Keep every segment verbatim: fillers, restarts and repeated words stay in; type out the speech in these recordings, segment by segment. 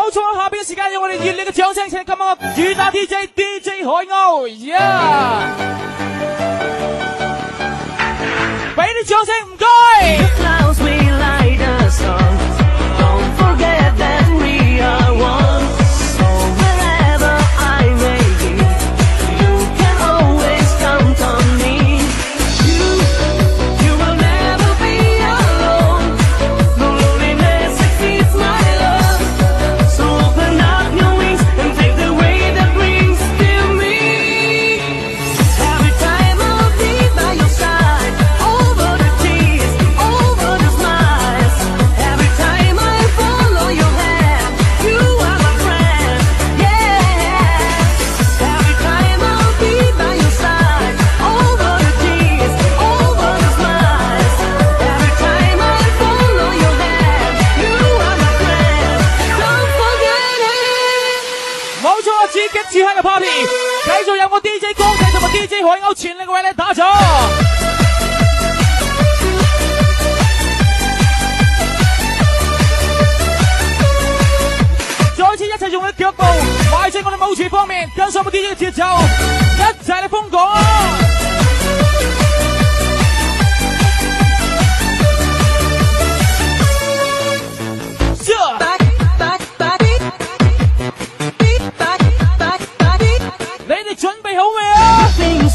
冇錯，下邊嘅時間用我哋熱烈嘅掌聲，請今晚嘅主打 D J D J 海鷗 ，yeah！ 俾啲掌聲，唔該。此刻嘅 party， 繼續有我 D J 光仔同埋 D J 海鷗全力為你打咗。再次一齊用你腳步邁進我哋舞池方面，跟上我 D J 嘅節奏，一齊嚟瘋狂啊！準備好未啊？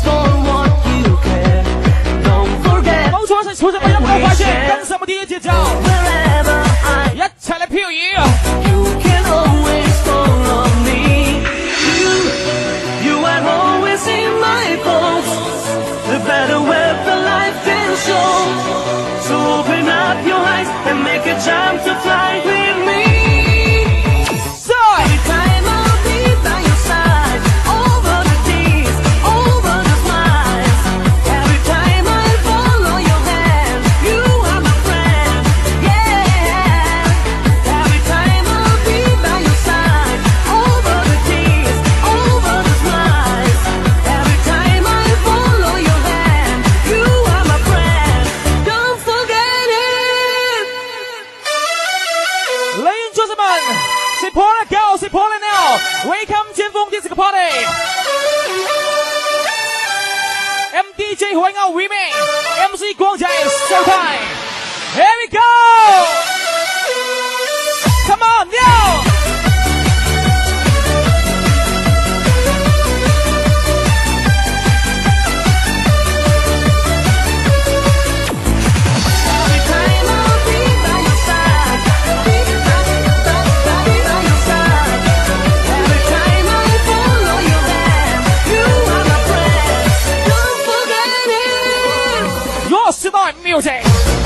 冇錯，一齊儲實個音樂快車，跟上我 D J 節奏，一齊嚟漂移。Welcome 尖峰電視嘅 party，M D J 海鷗 remix，M C 光仔 showtime，Here we go，Come on now。Music。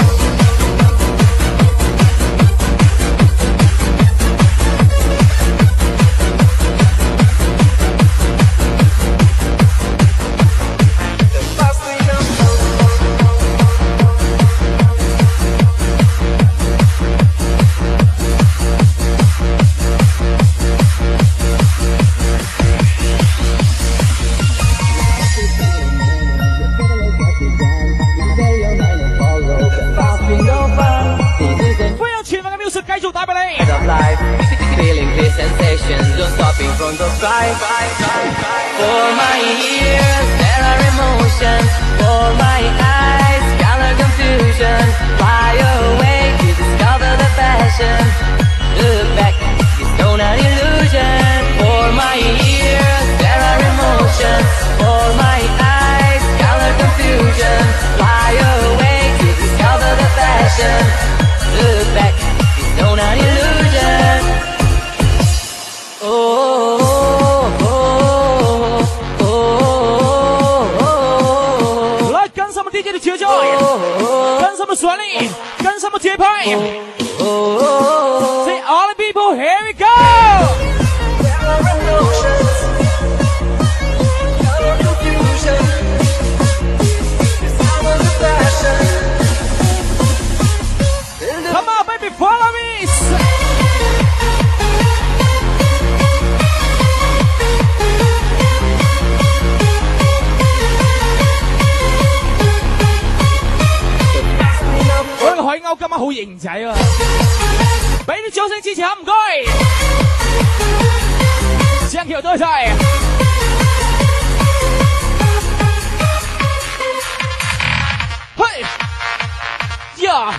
For my ears, there are emotions. For my eyes, color confusion. Fly away to discover the passion. Look back, it's not an illusion. For my ears, there are emotions. For my eyes, color confusion. Fly away to discover the passion. Look back, it's not an illusion. Oh. D J 的節奏，跟什麼旋律，跟什麼節拍 ，Say all the people, here we go。Come on, baby, follow me。海鷗今晚好型型仔啊！俾啲掌聲支持下，唔該。張橋多謝。嘿，呀！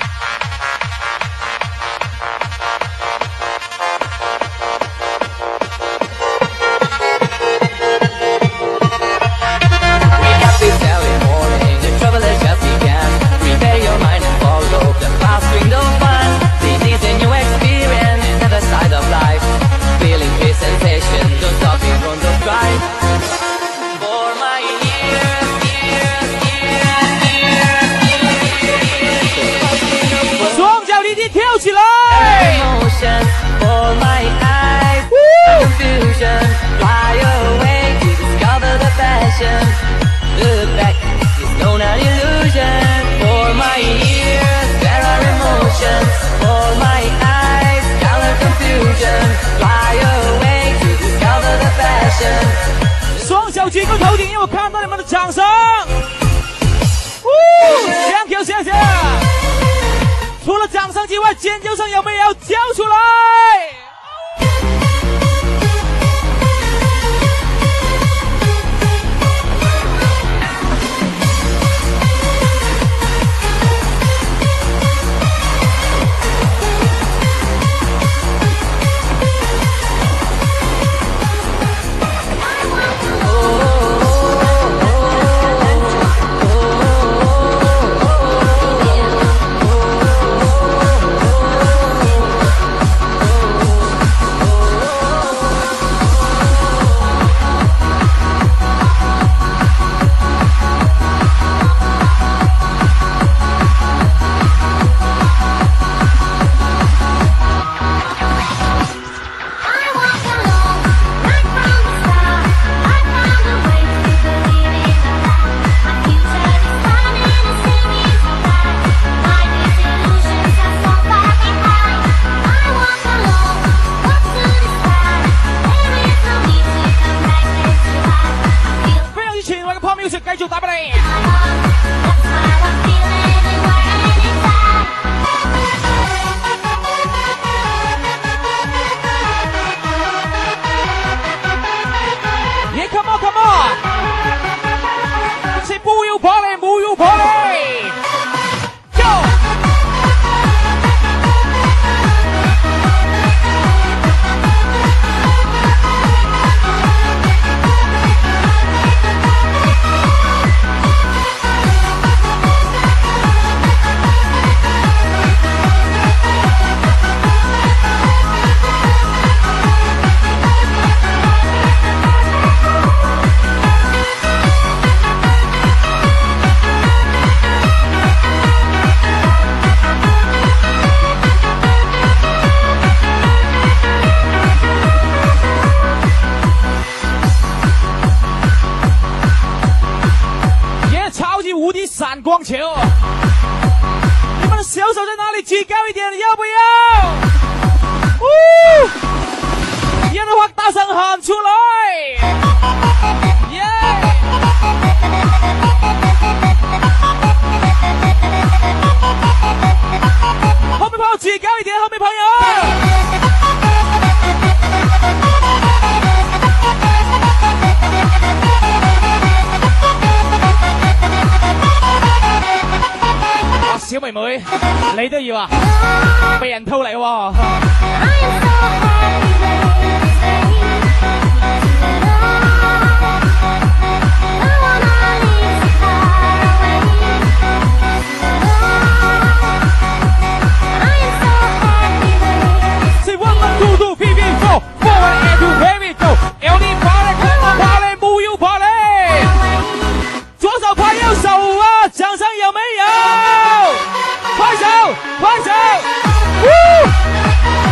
双手举高头顶，因为我看到你们的掌声。香口谢谢。除了掌声之外，尖叫声有没有叫出来？繼續打俾你。Yeah, come on, come on！ 是不要跑嘞，不要跑嘞 ！Go！ 闪光球，你们的小手在哪里？举高一点，要不要？哦，要的话大声喊出来！耶！后面朋友举高一点，后面朋友。小妹妹，你都要啊？被人偷嚟喎！是 one one two two three three four four one eight two here we go， 有你跑嘞，看我跑嘞，不要跑嘞！左手拍右手啊！掌声有没有？拍手，拍手！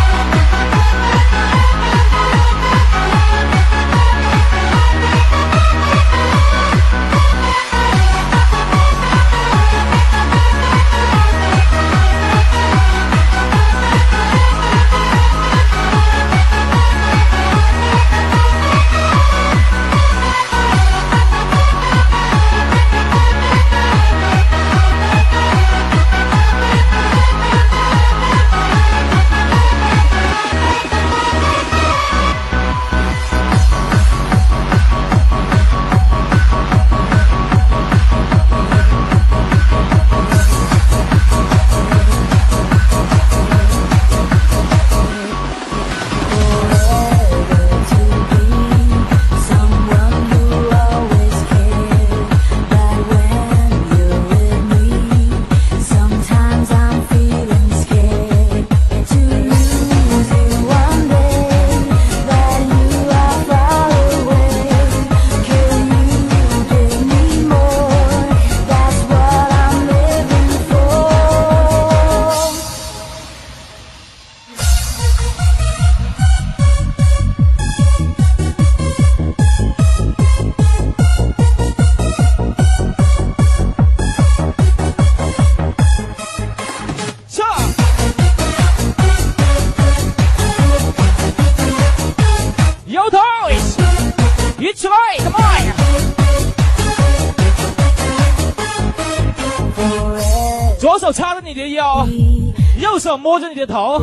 你的腰，右手摸着你的头，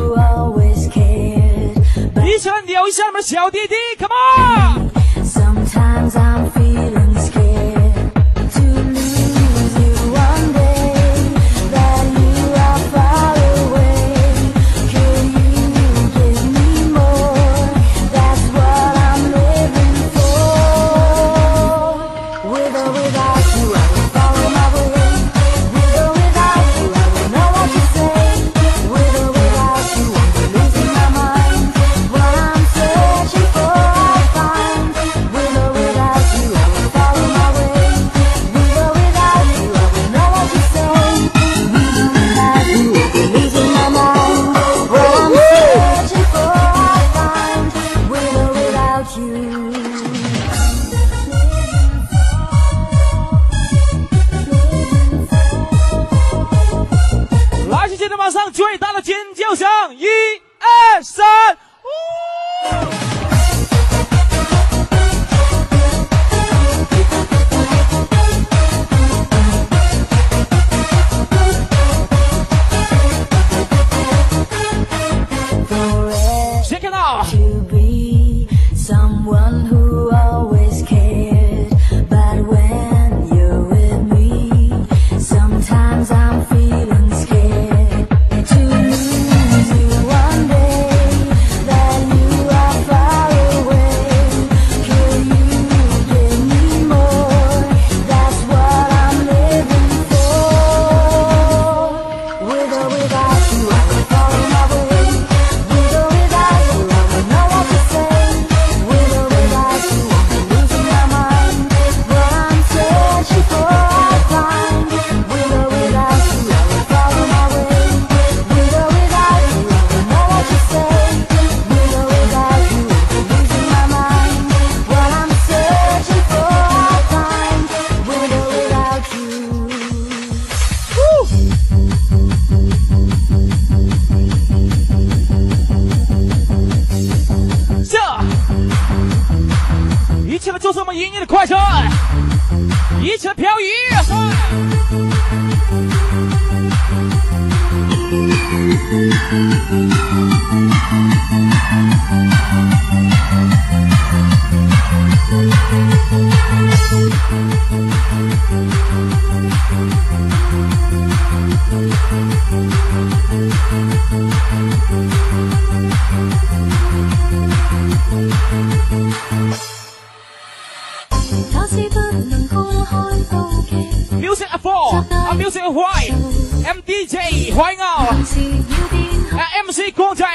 一起来扭一下我们小弟弟 ，Come on！Sometimes I'm feeling scared to lose you one day, that you are far away. Could you give me more? That's what I'm living for. With or without you, I will follow my way. With or without you, I will know what to say. With or without you, I'm losing my mind. What I'm searching for, I find. With or without you, I will follow my way. With or without you, I will know what to say. With or without you, I'm losing my mind. What I'm searching for, I find. With or without you. 来，现在马上最大的尖叫声，一二三，呜！ 先看到。To be someone who always cared, but when you're with me, sometimes I'm feeling scared to lose you one day, that you are far away. Could you give me more? That's what I'm living for. With or without you, I will follow my way. With or without you, I will know what to say. With or without you, I'm losing my mind. What I'm searching for, I find. With or without you, I will follow my way. With or without you, I will know what to say. With or without you, I'm losing my mind. What I'm searching for, I find. With or without you. Woo! 这一起来就是我们音乐的快车，一起来漂移。Music at four, a music at white, M D J 海鷗 ，M C 光仔，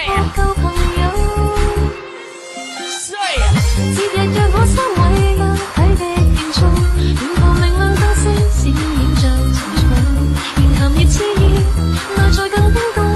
是。節日讓我收尾壓體的慶祝，沿途明亮多些閃映着情緒，言談越熾熱，內在更冰凍。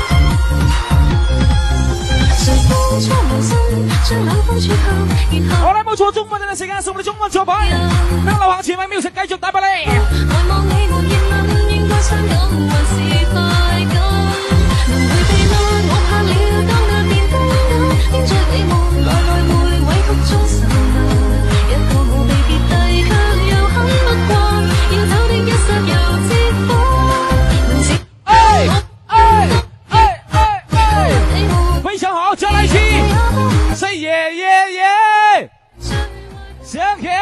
誰風初無心，將兩方撮合，然後。好啦，冇錯，中文嘅時間送我哋中文作品，向流行前衞 music 繼續帶俾你。愛望你們熱吻，應該傷感還是快感？能迴避嗎？我怕了，當那電燈膽，盯着你們，來來回委曲中受難。一個無被別遞，卻又很不慣，要走的一剎又折返。明知哎哎哎哎哎，非常好，再來一次 ，say yeah yeah yeah。Thank you。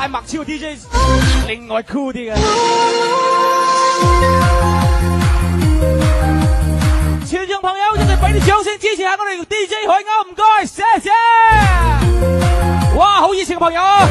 係麥超 D J 另外酷啲嘅。全場朋友一齊俾啲掌聲支持下我哋 D J 海鷗，唔該，謝謝。哇，好熱情嘅朋友啊！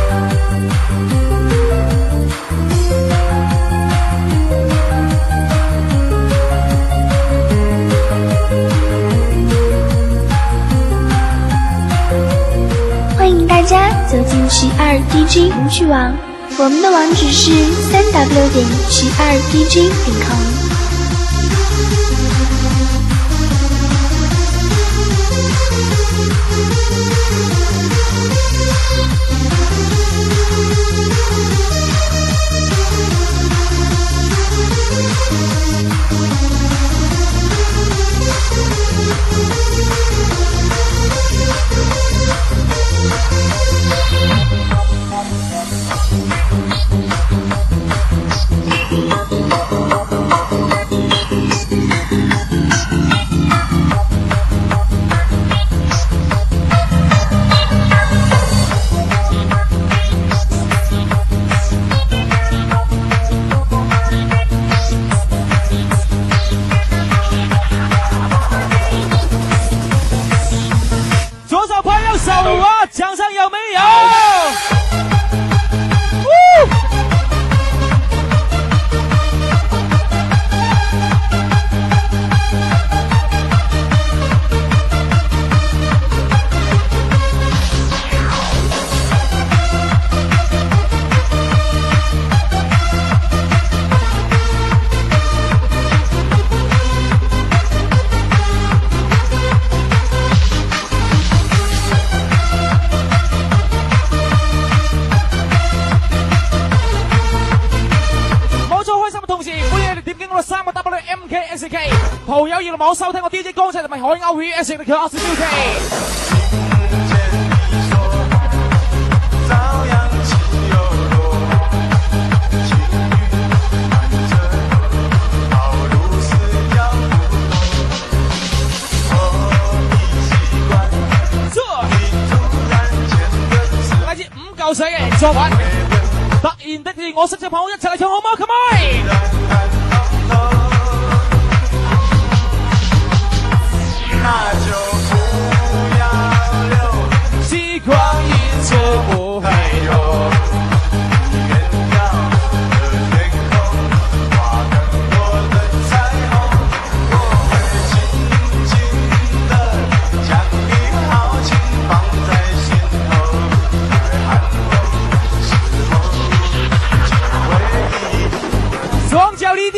欢迎大家走进十二 D J 无趣网，我们的网址是三 w 点十二 D J 点 com。 蒲友要網收聽我 D J 江仔同埋海鷗 V S 嘅 Class Music。來自五嚿水嘅作品，突然的是我識隻朋友一齊嚟唱好嗎 ？Come on！ 那就不要留， 時光一直不會有。 原亮的天空，畫更多的彩虹。我會靜靜地將你豪情放在心頭，在寒冷時候，就會憶。 雙腳離地。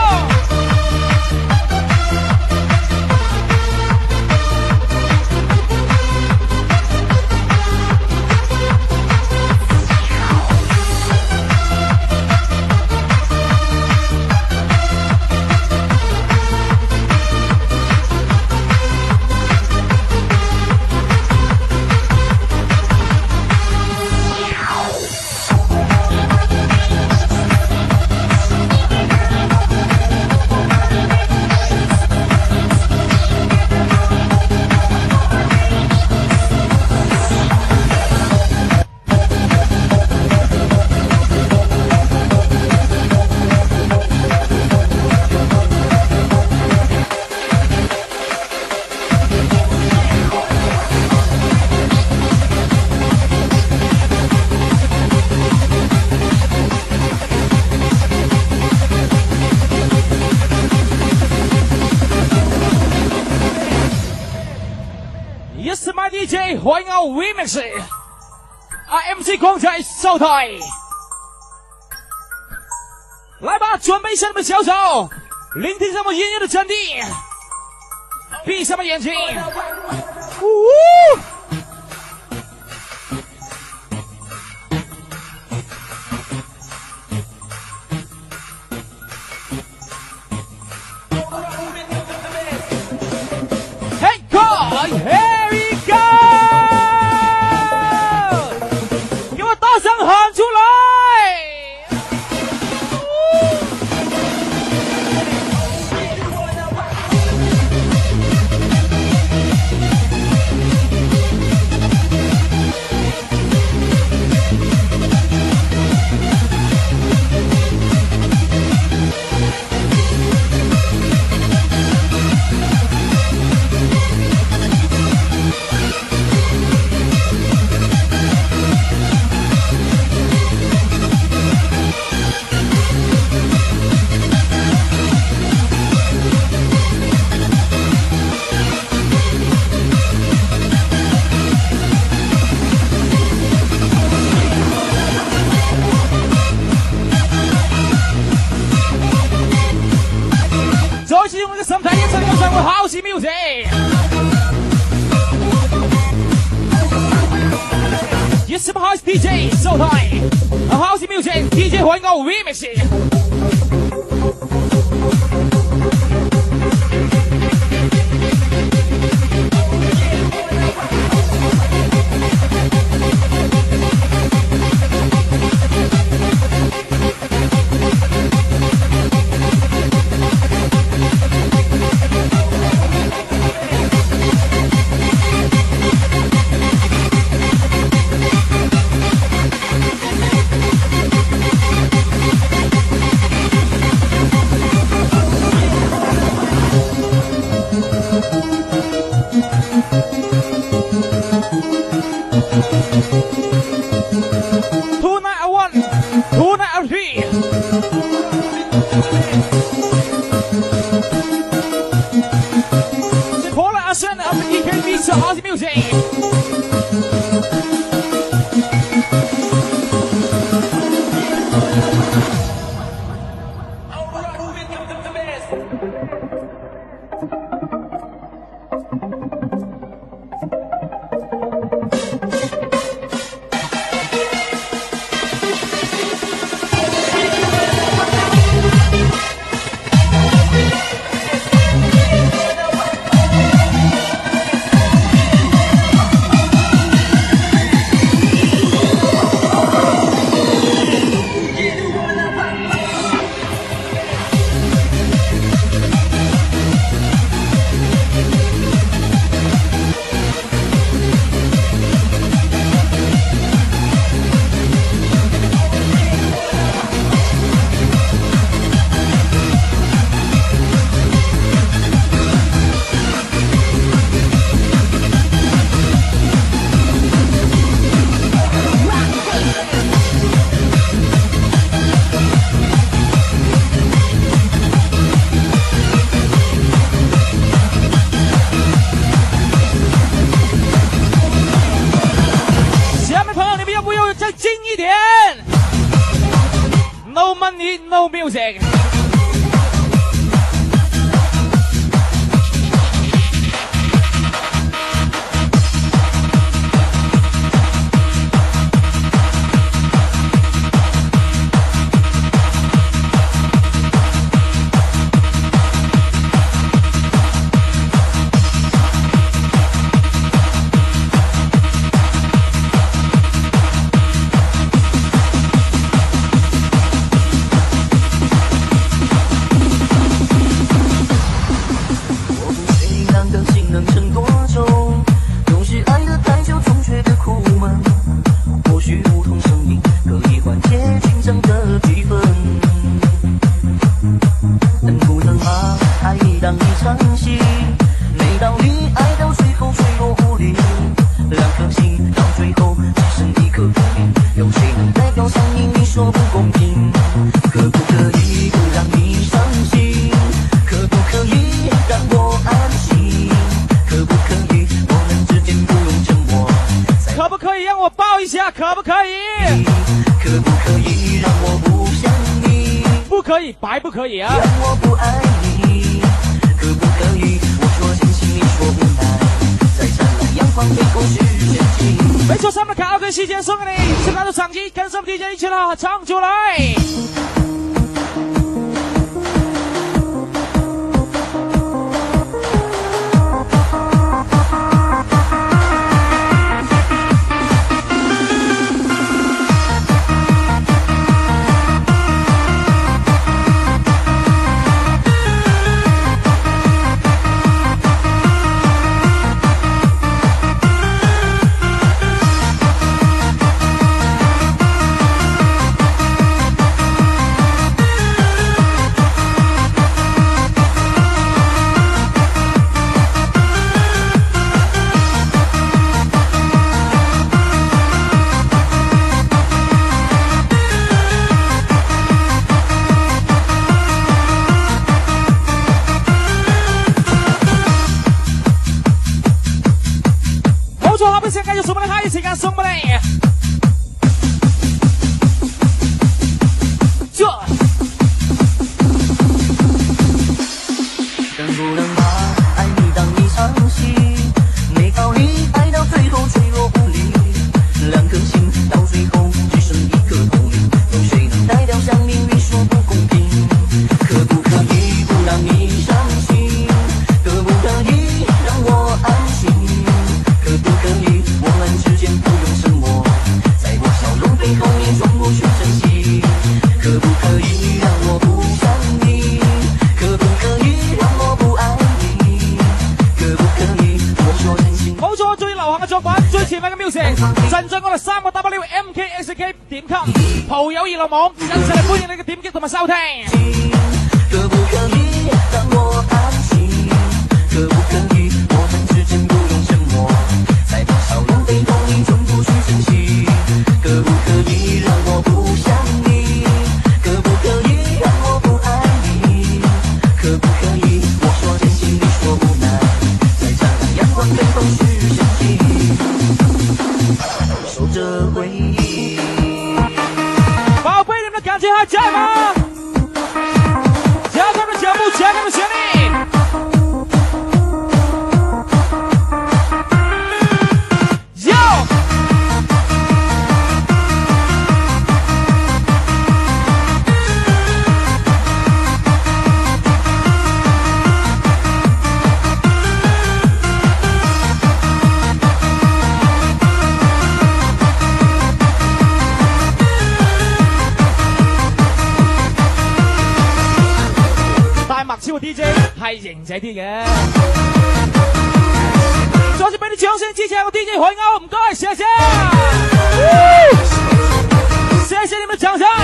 D J 欢迎我 Remix， 啊 M C 狂仔上台，来吧，准备下你们小手，聆听这么音乐的真谛，闭上吧眼睛，呜。Hey God, here we go！ 给我大声喊出来！再次用我嘅心態一齊欣賞我 House Music。Yes, House D J 收台 ，House Music D J 歡迎我 Remix。Tonight I want, tonight I three. Paula Ashen of the E K B to House Music. No money, no music. 当一场戏，没道理，爱到最后脆弱无力。两颗心到最后只剩一颗透明，有谁能代表上你？你说不公平，可不可以不让你伤心？可不可以让我安心？可不可以我们之间不用沉默？ 可不可以让我抱一下？可不可以？ 可不可以让我不想你？ 不可以，白不可以啊！ 让我不爱你，可不可以？我说真心，你说无奈，在灿烂阳光背后是陷阱。 没错，上面的卡 OK 时间送给你，现在的场机跟上 D J 一起来唱出来。现在就是我们的下一时間送俾你。這能不能把愛你當一場戲？沒道理，愛到最後脆弱無力。兩顆心到最後只剩一顆透明，有誰能代表想你？你說不公平，可不可以不讓你傷心？可不可以讓我安心？可不可以我們之間不用沉默？在我笑容背後你裝不去珍惜？可不可以讓我不想你？可不可以讓我不愛你？可不可以我說真心？ 冇錯，最流行嘅作品，最前衛嘅 music，陣在我哋三個 W M K S K 點 com 蒲友娛樂網，一齊嚟歡迎你嘅點擊同埋收聽。 可不可以讓我安心？可不可以我們之間不用沉默？在我笑容背後你從不去珍惜？可不可以讓我不想你？可不可以讓我不愛你？可不可以我說真心，你說無奈？在燦爛陽光背後是陷阱，守着回憶。 寶貝，你們的感情還在嗎？加他們的腳步，加他們的旋律。超 D J 係型仔啲嘅，再次俾啲掌聲支持下個 D J 海鷗，唔該，謝謝，謝謝你們掌聲。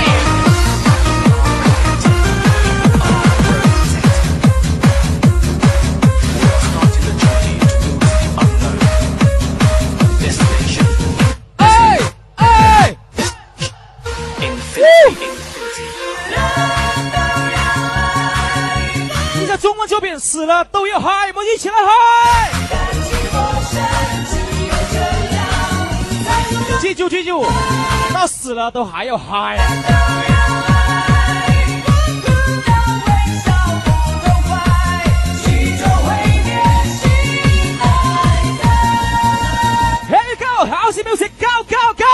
哎哎！中文作品死了都要嗨，我们一起来嗨！记住记住，到死了都还要嗨。Here you go, house music, go go go！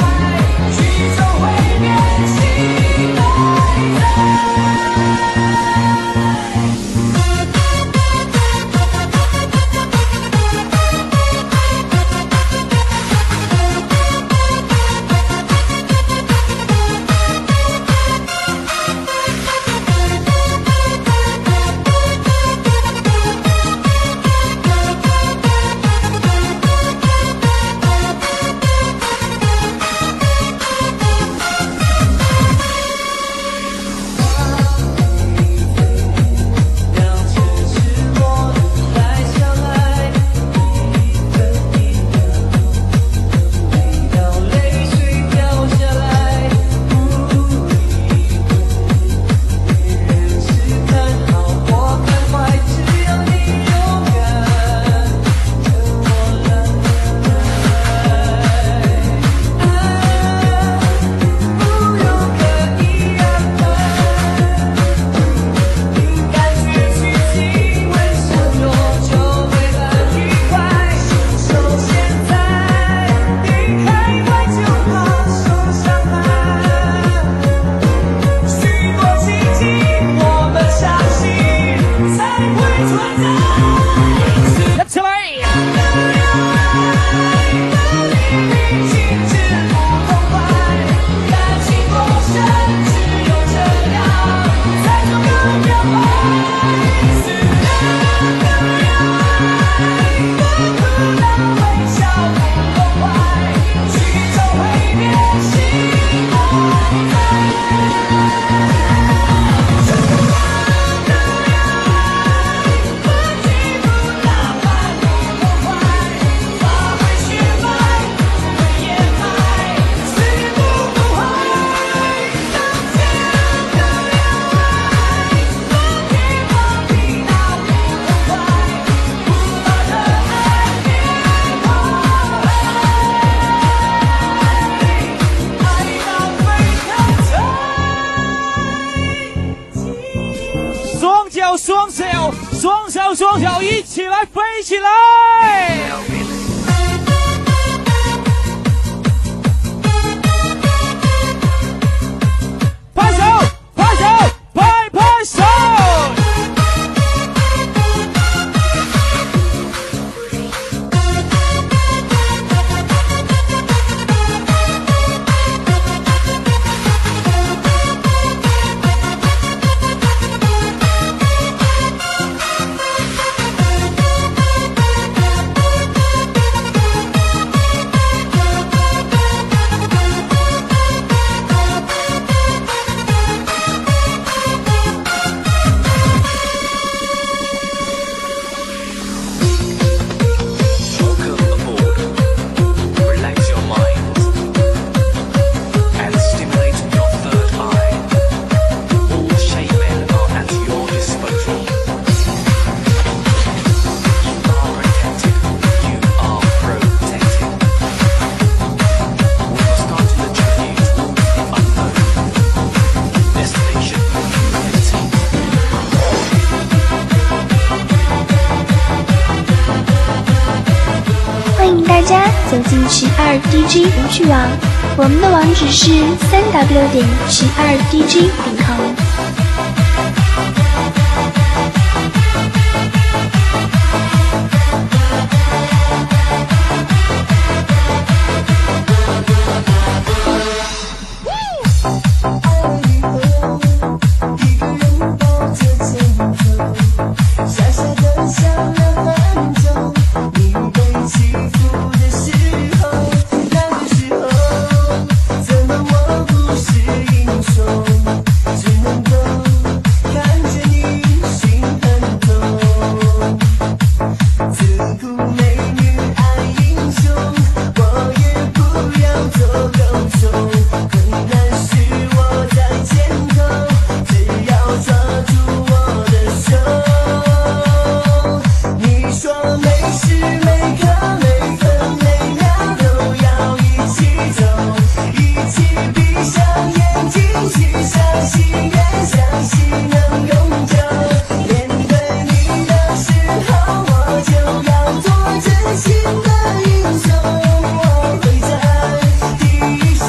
双手，双手，双手，一起来飞起来！拍手，拍手，拍拍手！ 走进十二 D J 无趣网，我们的网址是三 w 点十二 D J 点 com。 做真心的英雄，我会在第一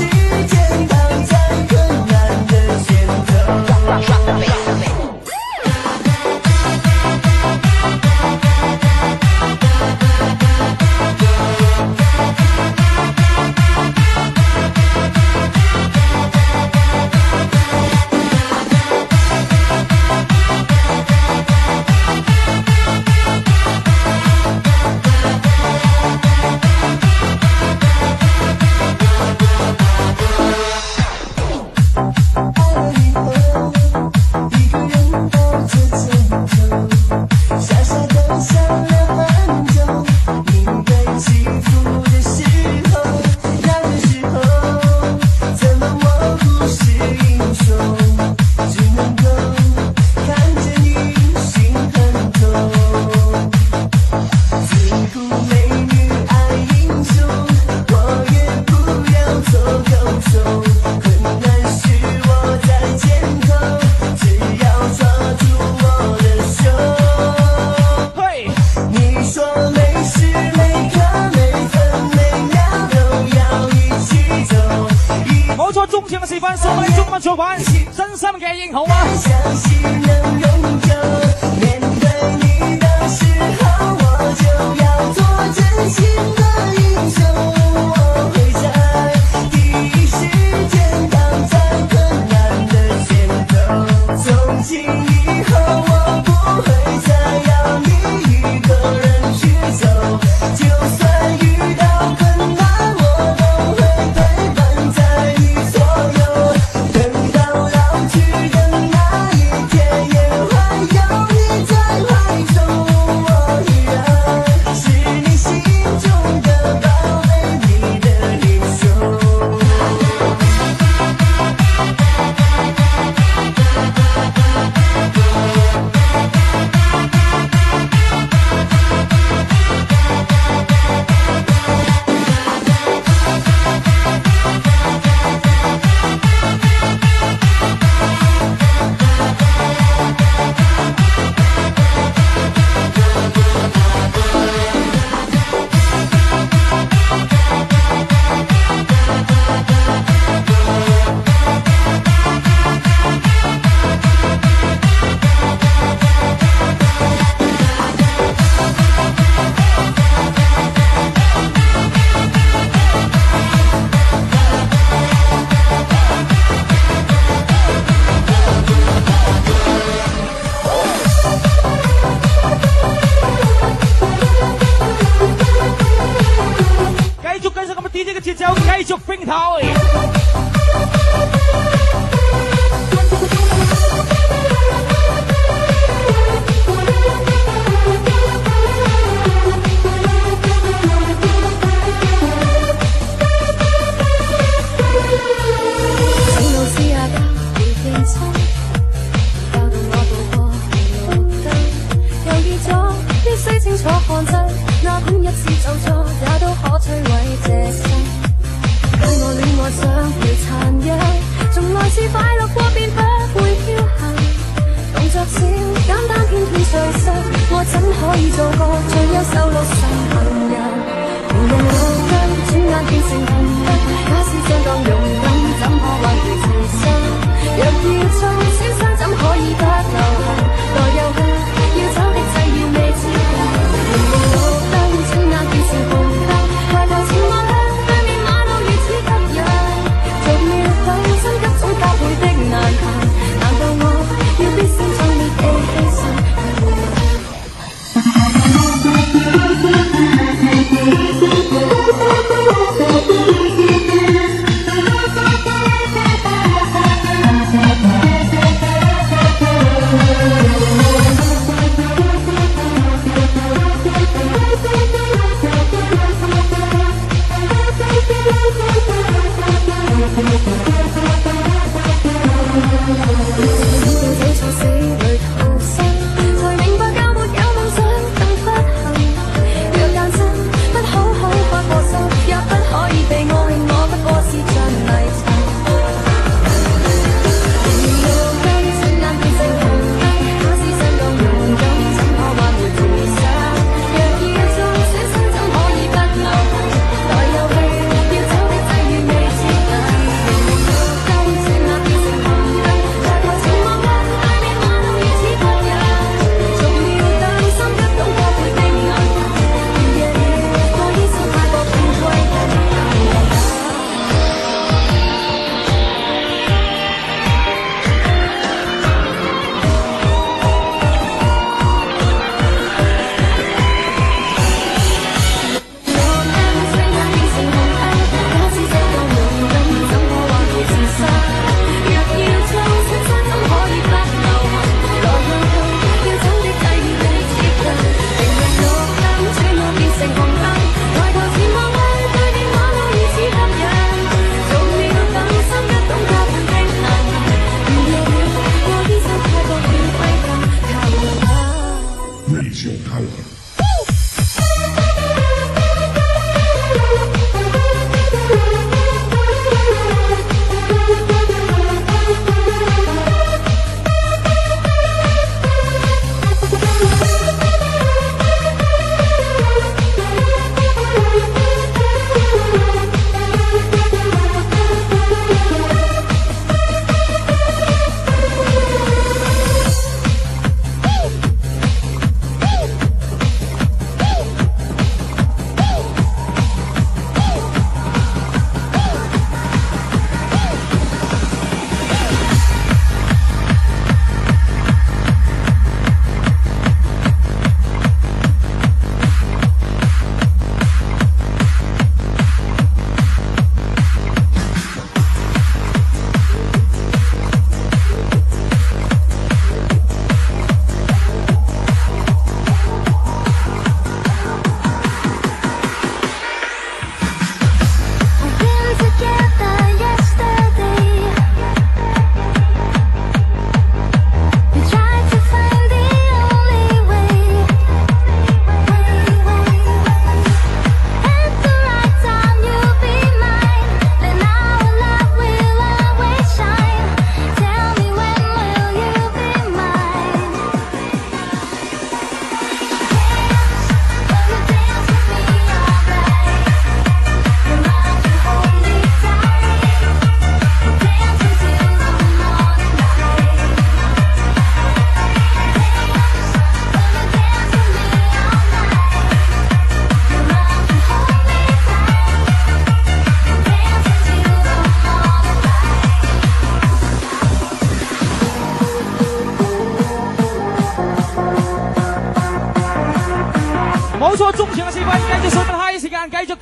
手，困难时我在前头，只要抓住我的手。 嘿， 你说每时每刻每分每秒都要一起走， 冇錯，中場嘅示範，送你中文作品，真心嘅英雄啊！ 相信能永久。面對你的時候，我就要做真心的英雄。我會在第一時間擋在困難的前頭。從今以後，我不會再要你一個人去走。就算遇到困難，我都會陪伴在你左右。等到老去的那一天，也會有你在懷中。我依然是你心中的寶貝，你的英雄。 繼續跟上咁嘅 D J 嘅節奏，繼續冰頭。 請老師也不要認真，教導我渡過紅綠燈，猶豫咗必須清楚看真，哪管一次走錯，也都可摧毀這生。對我戀愛想要殘忍，從來是快樂過便不會僥倖，動作小簡單偏偏最深，我怎可以做個最優秀路上行人？明明綠燈，轉眼變成紅燈，假使相當勇敢，怎可挽回自身？若要衝，損傷怎可以不留痕？來又去，要走的際遇未接近。明明綠燈，轉眼變成紅燈，抬頭前望向對面馬路如此吸引，逐秒等，心急總加倍的難行。難道我要必先壯烈地犧牲？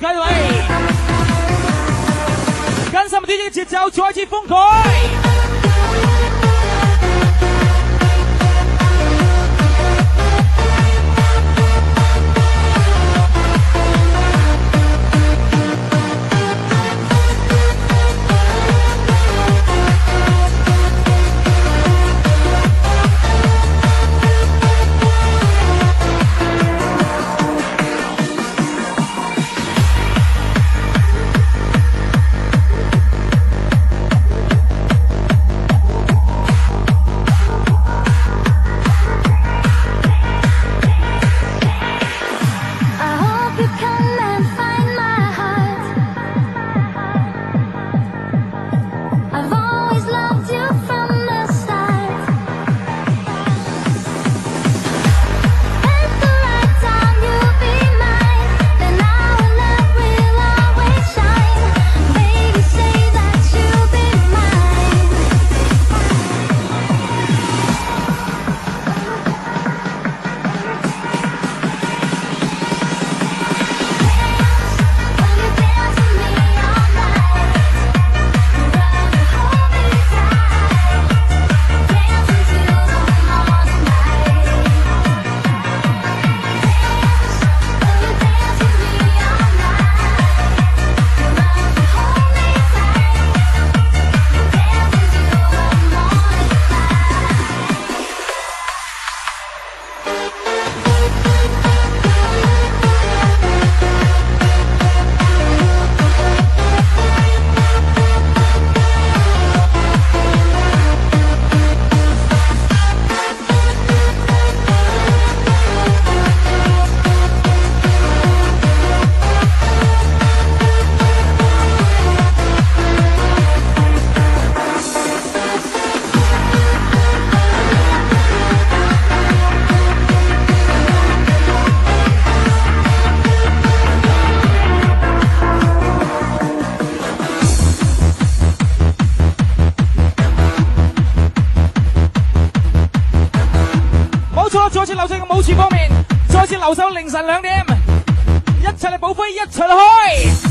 开胃，跟上我们 D J 的节奏，再次疯狂。再次留喺個舞池方面，再次留守凌晨兩點，一齊嚟補飛，一齊嚟開。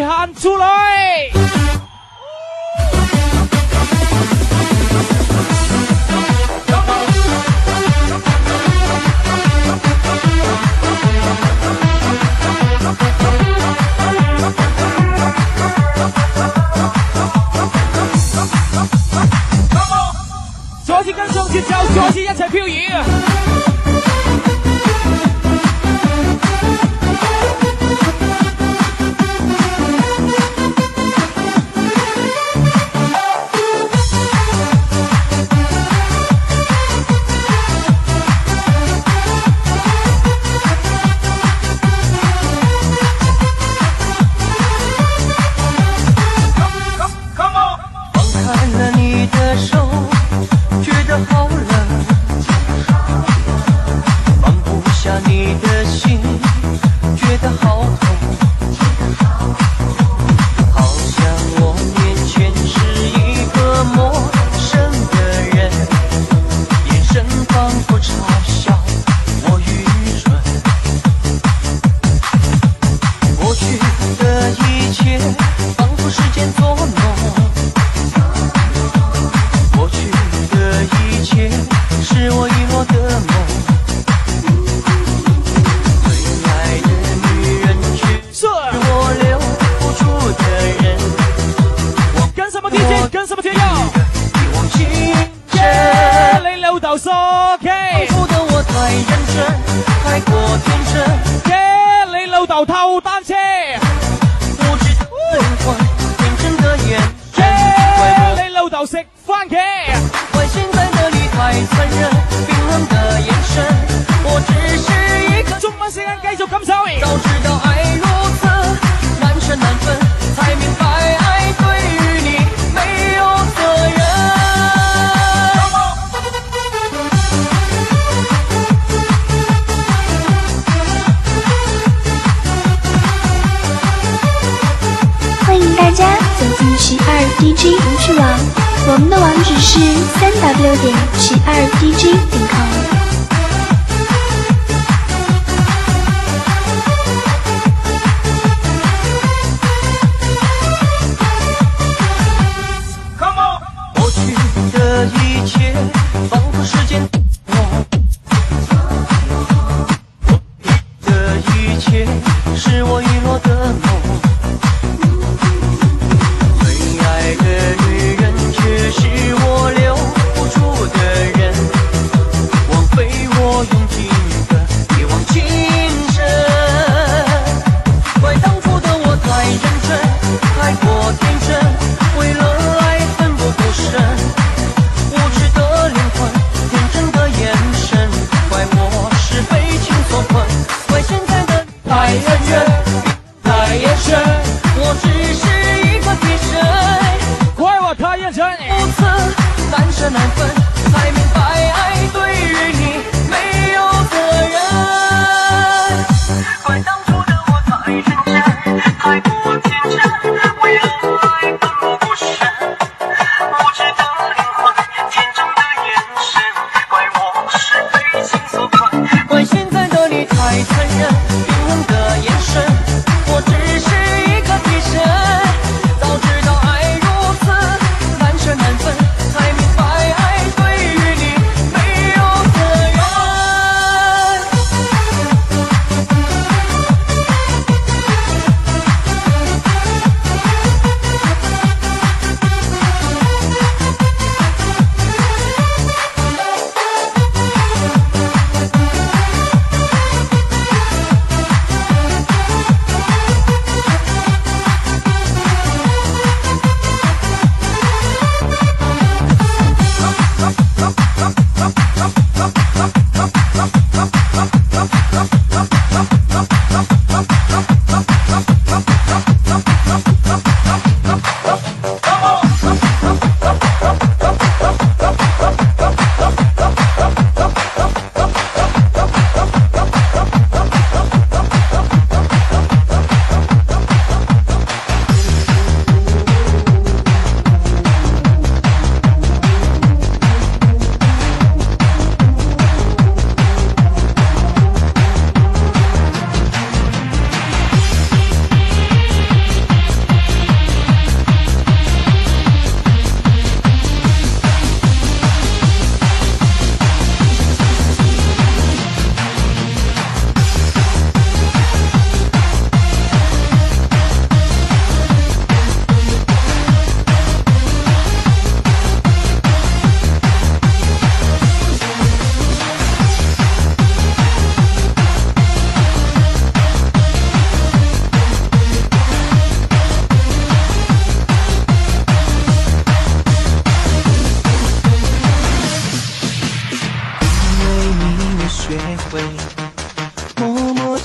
喊出来！左起跟上節奏，左起一齊漂移。 D J 无趣网，我们的网址是三 w 点七二 D J 点 com。 过去的一切，仿佛时间的一切，是我遗落的梦。是我留不住的人，枉费我用尽的一往情深。怪当初的我太认真，太过天真，为了爱奋不顾身。无知的灵魂，天真的眼神，怪我是被情所困。怪现在的太认真，太眼神，我只是一个替身。 怪我太认真。 难舍难分，才明白爱对于你没有责任。怪当初的我太认真，太过天真，为了爱奋不顾身。无知的灵魂，天真的眼神，怪我是被情所困。怪现在的你太残忍，冰冷的眼神，我只是一个替身。早知道爱如此难舍难分，才明白爱。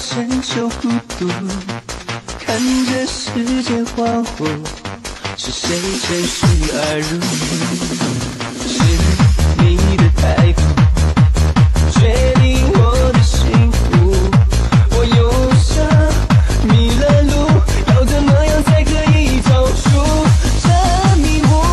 承受孤独，看着世界荒芜，是谁趁虚而入？是你的态度决定我的幸福，我忧伤迷了路，要怎么样才可以走出这迷雾？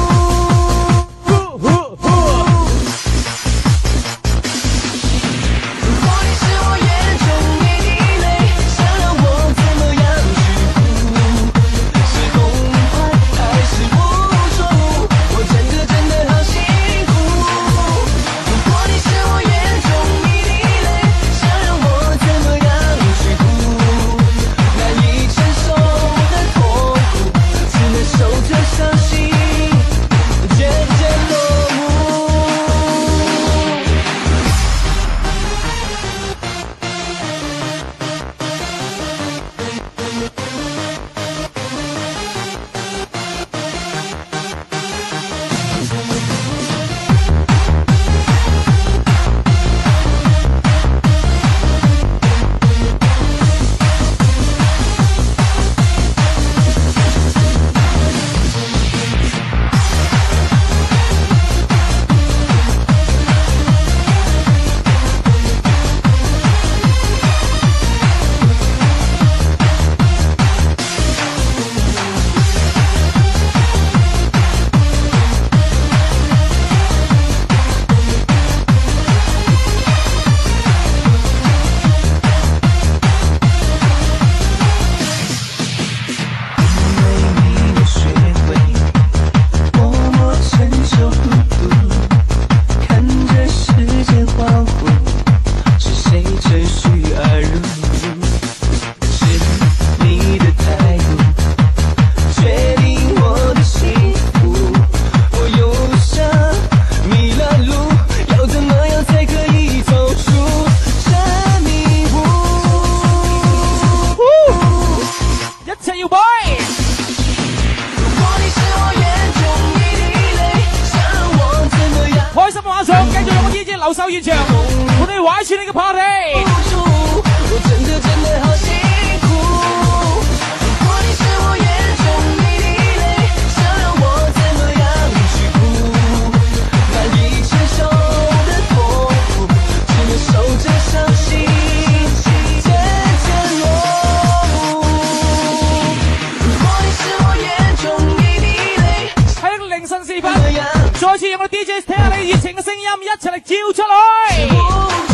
留守現場，我哋玩住呢個 party。 我真的真的好辛苦，如果你是我眼中的地雷，想让我怎麼樣去哭？難以承受的痛苦，只能守着傷心，漸漸落幕。如果你是我眼中的地雷， 喺凌晨時分，再次用我 D J 聽下你熱情嘅聲音，一齊嚟照出嚟。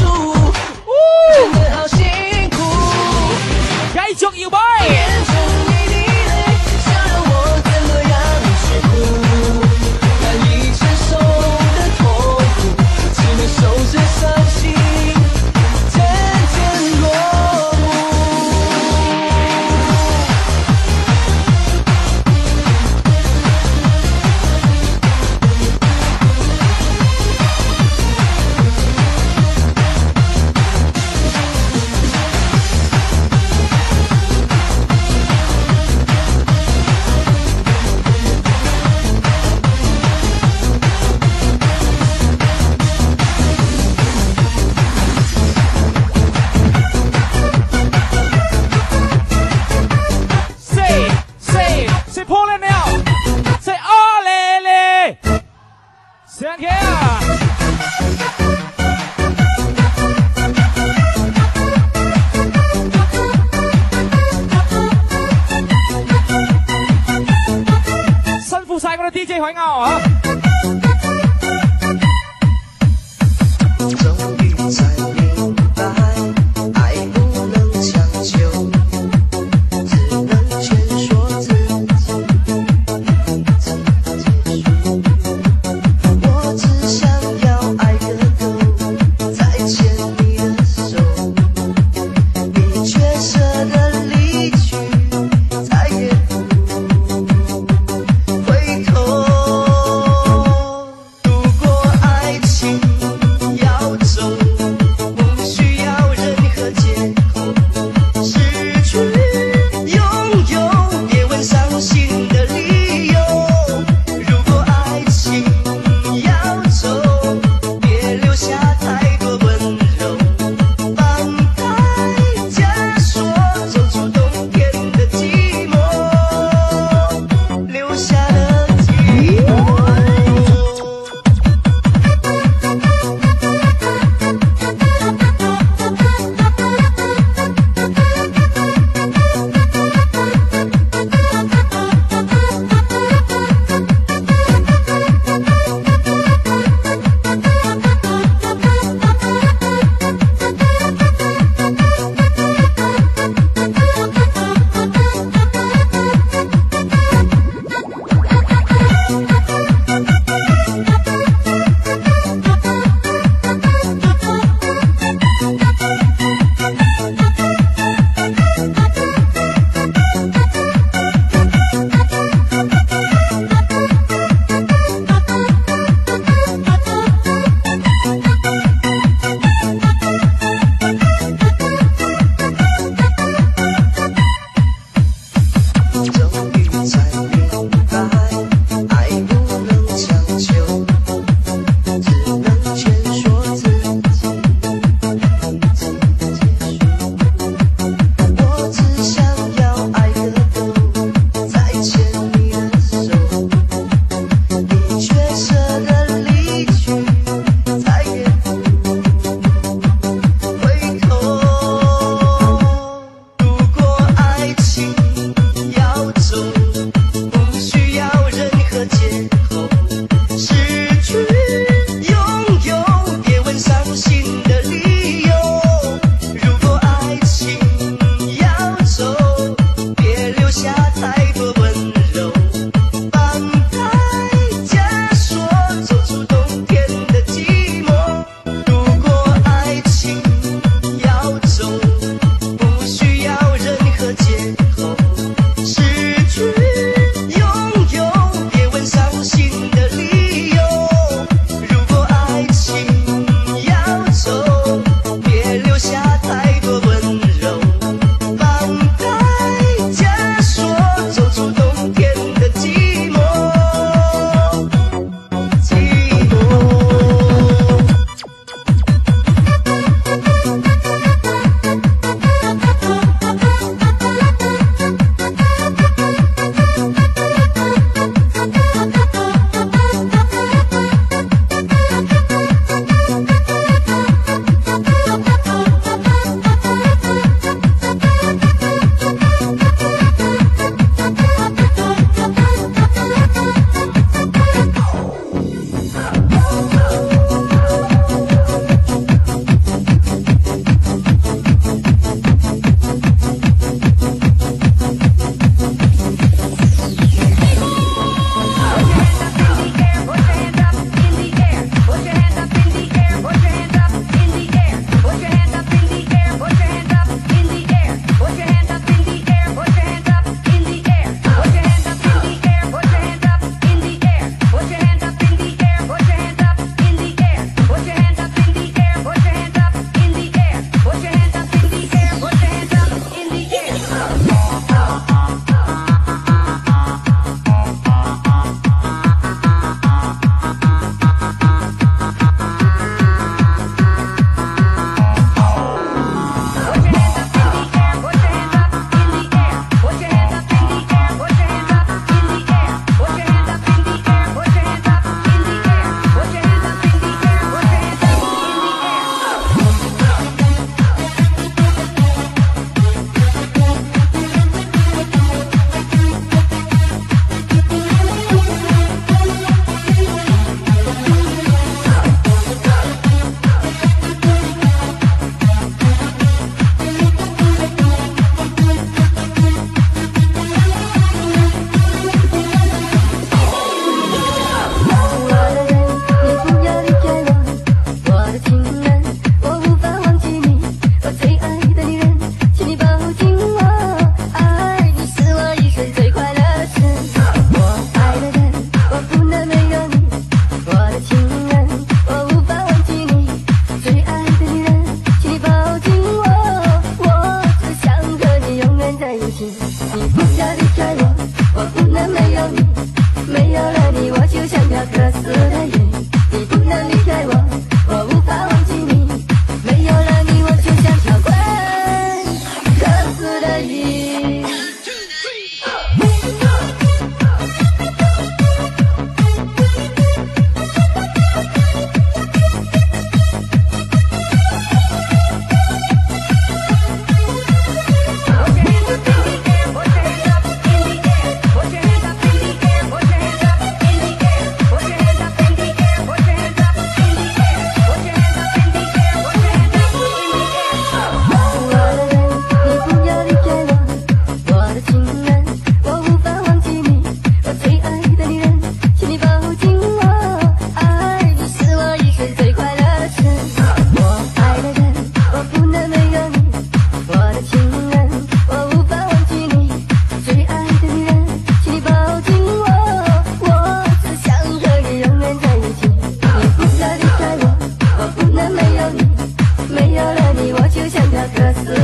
真的好辛苦， 繼續搖擺。 眼中的地雷，想讓我怎麼樣去哭？難以承受的痛苦，只能守着傷心，漸漸落幕。 Thank you。辛苦晒我哋 D J 海鷗啊！ 終於才明白，愛不能強求，只能勸說自己，怎麼結束？我只想要愛個夠，再牽你的手，你卻捨得離去，再也不回頭。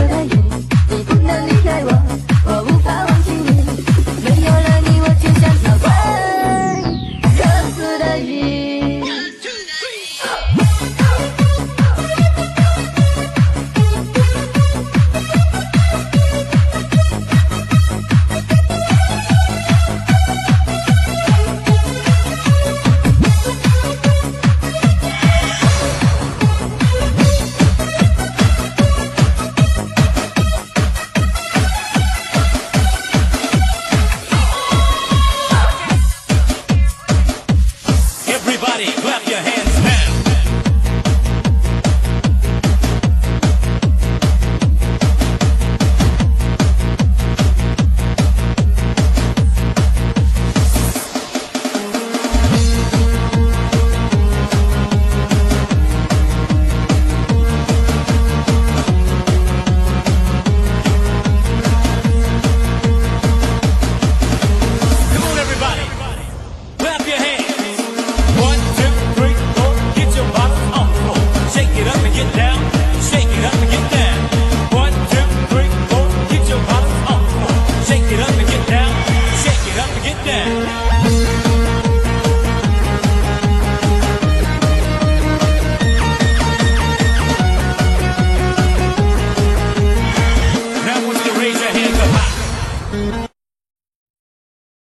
的雨，你不能离开我，我无法忘记你。没有了你，我就像条快热死的鱼。 Everybody, clap your hands now. Come on, everybody, clap your hands. One, two, three, four. Get your bottom on the floor. Shake it up and get down. Shake it up and get down. One, two, three, four. Get your bottom on the floor. Shake it up and get down. Shake it up and get down. Now I want you to raise your hands up high.